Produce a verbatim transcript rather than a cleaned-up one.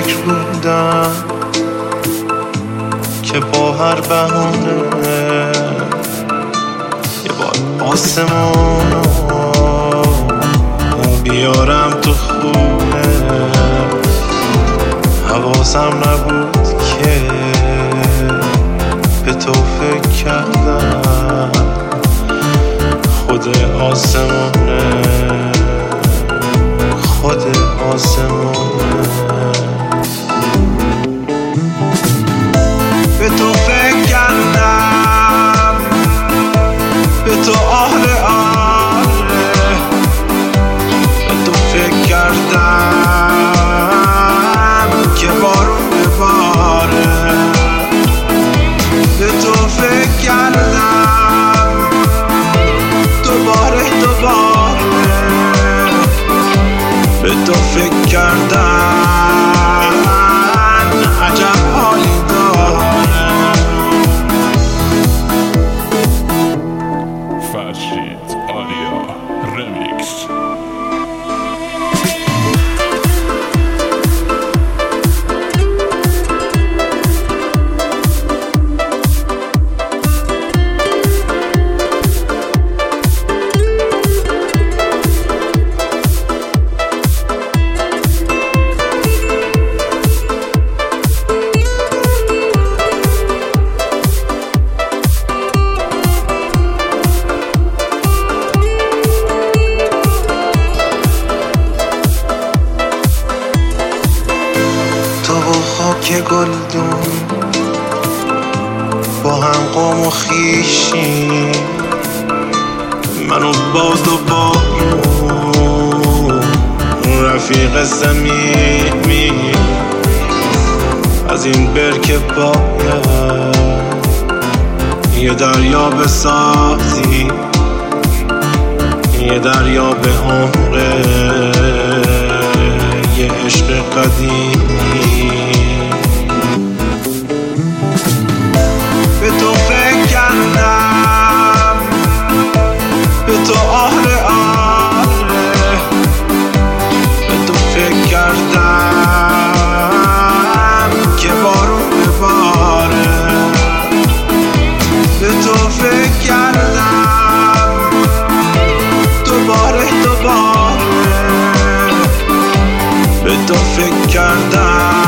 فکر بودم که با هر بهونه یه بار آسمونو بیارم تو خونه. حواسم نبود که به تو فکر کردم خود آسمونه، خود آسمونه. به تو فکر کردم، به تو آره آره، به تو فکر کردم که بارون بباره. به تو فکر کردم دوباره دوباره، به تو فکر کردم عجب حالی داره. فرشید آریا رمیکس. تو و خاک گلدون با هم قوم و خیشیم، من و باد و بارون رفیق زمینی. از این برکه باید یه دریا بسازی، یه دریا به عمره، یه عشق قدیمی. به تو فکر کردم، به تو آره آره، به تو فکر کردم که بارون بباره. به تو فکر کردم دوباره دوباره، به تو فکر کردم